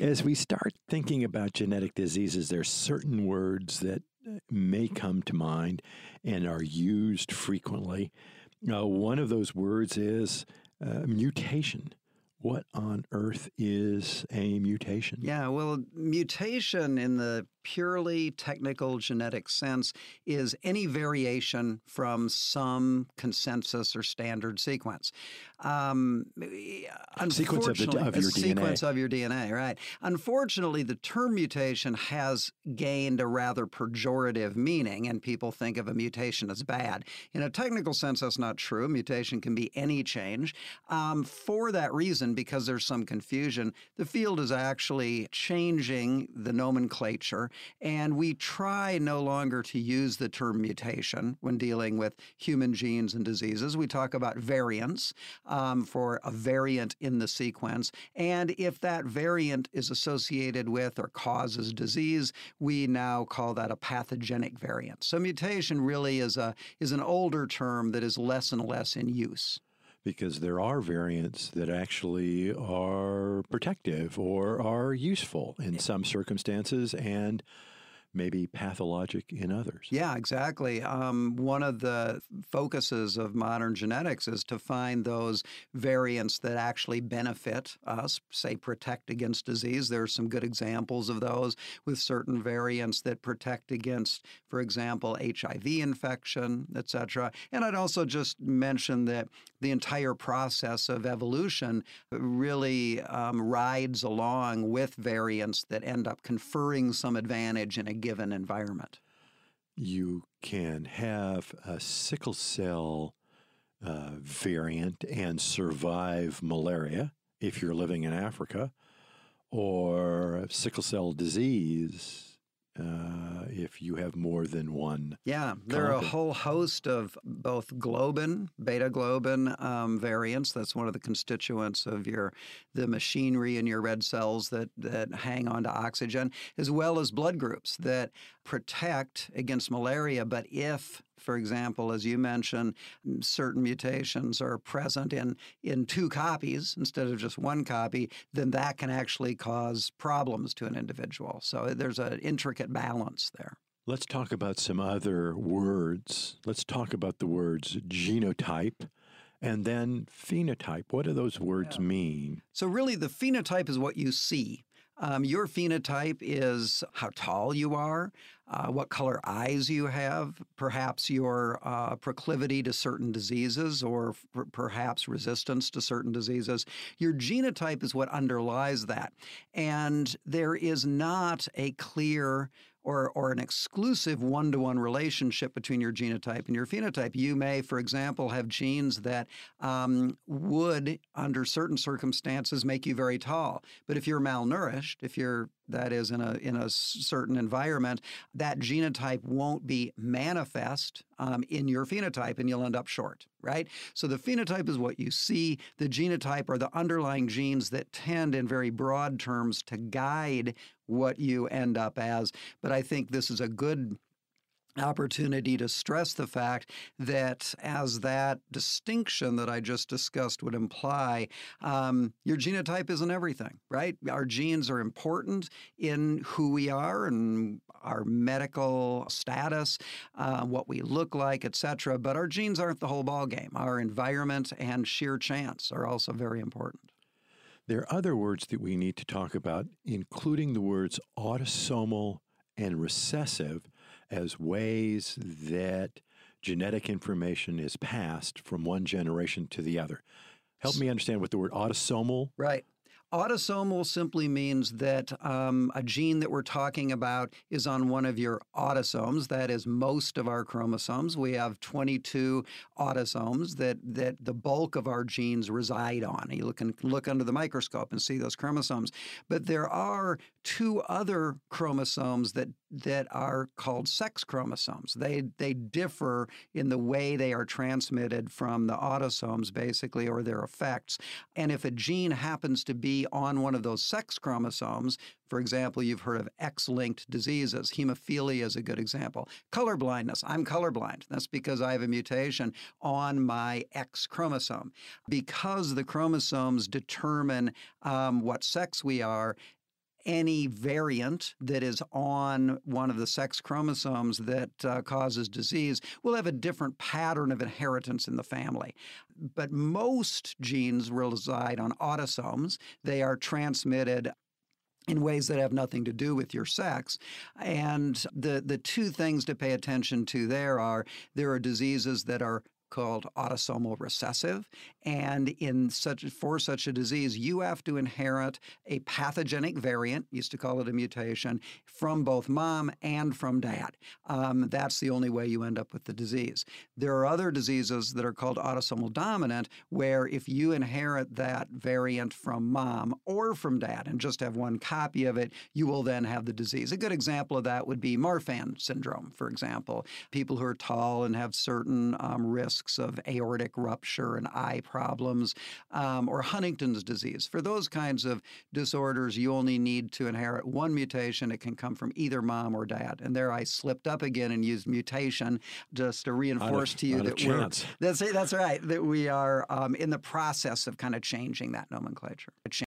As we start thinking about genetic diseases, there's certain words that may come to mind and are used frequently. One of those words is mutation. What on earth is a mutation? Yeah, well, mutation in the purely technical genetic sense is any variation from some consensus or standard sequence. Sequence of your DNA. Sequence of your DNA, right. Unfortunately, the term mutation has gained a rather pejorative meaning, and people think of a mutation as bad. In a technical sense, that's not true. Mutation can be any change. For that reason, because there's some confusion, the field is actually changing the nomenclature, and we try no longer to use the term mutation when dealing with human genes and diseases. We talk about variants for a variant in the sequence, and if that variant is associated with or causes disease, we now call that a pathogenic variant. So mutation really is an older term that is less and less in use. Because there are variants that actually are protective or are useful in some circumstances and maybe pathologic in others. Yeah, exactly. One of the focuses of modern genetics is to find those variants that actually benefit us, say protect against disease. There are some good examples of those with certain variants that protect against, for example, HIV infection, et cetera. And I'd also just mention that the entire process of evolution really rides along with variants that end up conferring some advantage in a given environment. You can have a sickle cell variant and survive malaria if you're living in Africa, or sickle cell disease if you have more than one. Yeah, there are a whole host of both globin, beta globin variants. That's one of the constituents of the machinery in your red cells that hang on to oxygen, as well as blood groups that protect against malaria. But if, for example, as you mentioned, certain mutations are present in two copies instead of just one copy, then that can actually cause problems to an individual. So there's an intricate balance there. Let's talk about some other words. Let's talk about the words genotype and then phenotype. What do those words mean? So really, the phenotype is what you see. Your phenotype is how tall you are, what color eyes you have, perhaps your proclivity to certain diseases or perhaps resistance to certain diseases. Your genotype is what underlies that. And there is not a clear or an exclusive one-to-one relationship between your genotype and your phenotype. You may, for example, have genes that would, under certain circumstances, make you very tall. But if you're malnourished, that is in a certain environment, that genotype won't be manifest in your phenotype, and you'll end up short, right? So the phenotype is what you see. The genotype are the underlying genes that tend, in very broad terms, to guide what you end up as. But I think this is a good opportunity to stress the fact that, as that distinction that I just discussed would imply, your genotype isn't everything, right? Our genes are important in who we are and our medical status, what we look like, et cetera, but our genes aren't the whole ballgame. Our environment and sheer chance are also very important. There are other words that we need to talk about, including the words autosomal and recessive as ways that genetic information is passed from one generation to the other. Help me understand what the word autosomal. Right. Autosomal simply means that a gene that we're talking about is on one of your autosomes. That is most of our chromosomes. We have 22 autosomes that the bulk of our genes reside on. You can look under the microscope and see those chromosomes. But there are two other chromosomes that are called sex chromosomes. They differ in the way they are transmitted from the autosomes, basically, or their effects. And if a gene happens to be on one of those sex chromosomes, for example, you've heard of X-linked diseases. Hemophilia is a good example. Color blindness. I'm colorblind. That's because I have a mutation on my X chromosome. Because the chromosomes determine what sex we are, any variant that is on one of the sex chromosomes that causes disease will have a different pattern of inheritance in the family. But most genes reside on autosomes. They are transmitted in ways that have nothing to do with your sex. And the two things to pay attention to there are diseases that are called autosomal recessive. And for such a disease, you have to inherit a pathogenic variant, used to call it a mutation, from both mom and from dad. That's the only way you end up with the disease. There are other diseases that are called autosomal dominant, where if you inherit that variant from mom or from dad and just have one copy of it, you will then have the disease. A good example of that would be Marfan syndrome, for example. People who are tall and have certain risks of aortic rupture and eye problems, or Huntington's disease. For those kinds of disorders, you only need to inherit one mutation. It can come from either mom or dad. And there I slipped up again and used mutation just to reinforce to you that that's right, that we are in the process of kind of changing that nomenclature.